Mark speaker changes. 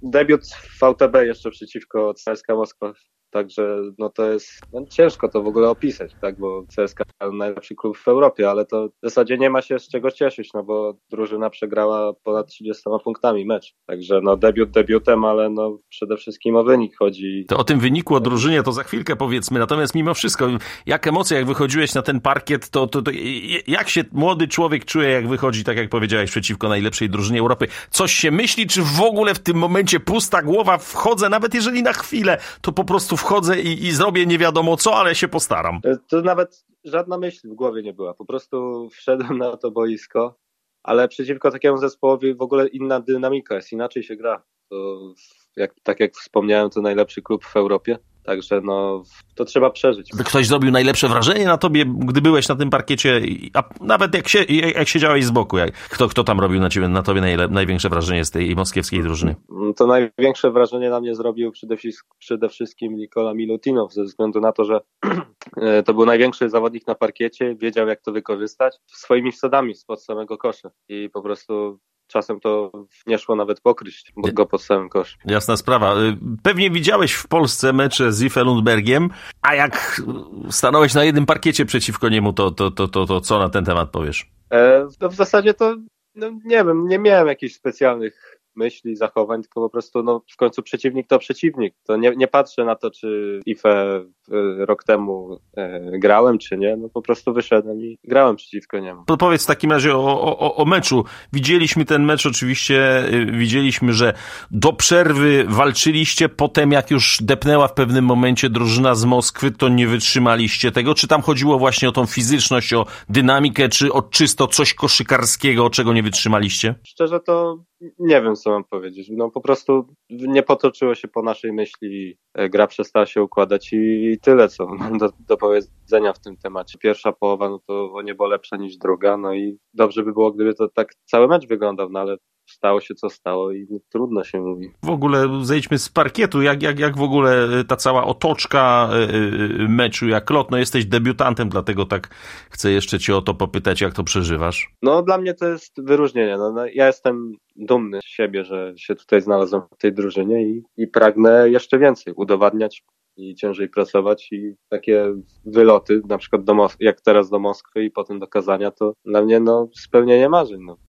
Speaker 1: debiut w VTB jeszcze przeciwko CSKA Moskwa. Także no to jest ciężko to w ogóle opisać, tak, bo CSKA najlepszy klub w Europie, ale to w zasadzie nie ma się z czego cieszyć, no bo drużyna przegrała ponad 30 punktami mecz. Także no debiut debiutem, ale no przede wszystkim o wynik chodzi.
Speaker 2: To o tym wyniku, o drużynie to za chwilkę powiedzmy, natomiast mimo wszystko, jak emocje, jak wychodziłeś na ten parkiet, to jak się młody człowiek czuje, jak wychodzi, tak jak powiedziałeś, przeciwko najlepszej drużynie Europy? Coś się myśli, czy w ogóle w tym momencie pusta głowa, wchodzę, nawet jeżeli na chwilę, to po prostu wchodzę i zrobię nie wiadomo co, ale się postaram.
Speaker 1: To nawet żadna myśl w głowie nie była. Po prostu wszedłem na to boisko, ale przeciwko takiemu zespołowi w ogóle inna dynamika jest, inaczej się gra. To tak jak wspomniałem, to najlepszy klub w Europie. Także no, to trzeba przeżyć.
Speaker 2: Ktoś zrobił najlepsze wrażenie na tobie, gdy byłeś na tym parkiecie, a nawet jak siedziałeś z boku, kto tam robił na tobie największe wrażenie z tej moskiewskiej drużyny?
Speaker 1: To największe wrażenie na mnie zrobił przede wszystkim Nikola Milutinow, ze względu na to, że to był największy zawodnik na parkiecie, wiedział jak to wykorzystać swoimi wsadami spod samego kosza i po prostu czasem to nie szło nawet pokryć go pod samym koszem.
Speaker 2: Jasna sprawa. Pewnie widziałeś w Polsce mecze z IFE Lundbergiem, a jak stanąłeś na jednym parkiecie przeciwko niemu, to co na ten temat powiesz?
Speaker 1: W zasadzie to nie wiem, nie miałem jakichś specjalnych myśli, zachowań, tylko po prostu w końcu przeciwnik to przeciwnik. To nie patrzę na to, czy IFE rok temu grałem, czy nie. No po prostu wyszedłem i grałem przeciwko niemu.
Speaker 2: To powiedz w takim razie o meczu. Widzieliśmy ten mecz oczywiście, widzieliśmy, że do przerwy walczyliście, potem jak już depnęła w pewnym momencie drużyna z Moskwy, to nie wytrzymaliście tego. Czy tam chodziło właśnie o tą fizyczność, o dynamikę, czy o czysto coś koszykarskiego, czego nie wytrzymaliście?
Speaker 1: Szczerze to nie wiem, co mam powiedzieć. No po prostu nie potoczyło się po naszej myśli, gra przestała się układać i tyle, co mam do powiedzenia w tym temacie. Pierwsza połowa, no to o niebo lepsza niż druga, no i dobrze by było, gdyby to tak cały mecz wyglądał, no ale stało się co stało i trudno się mówi.
Speaker 2: W ogóle zejdźmy z parkietu, jak w ogóle ta cała otoczka meczu, jak lot, no jesteś debiutantem, dlatego tak chcę jeszcze cię o to popytać, jak to przeżywasz?
Speaker 1: No dla mnie to jest wyróżnienie, ja jestem dumny z siebie, że się tutaj znalazłem w tej drużynie i pragnę jeszcze więcej udowadniać i ciężej pracować i takie wyloty, na przykład jak teraz do Moskwy i potem do Kazania, to dla mnie spełnienie marzeń.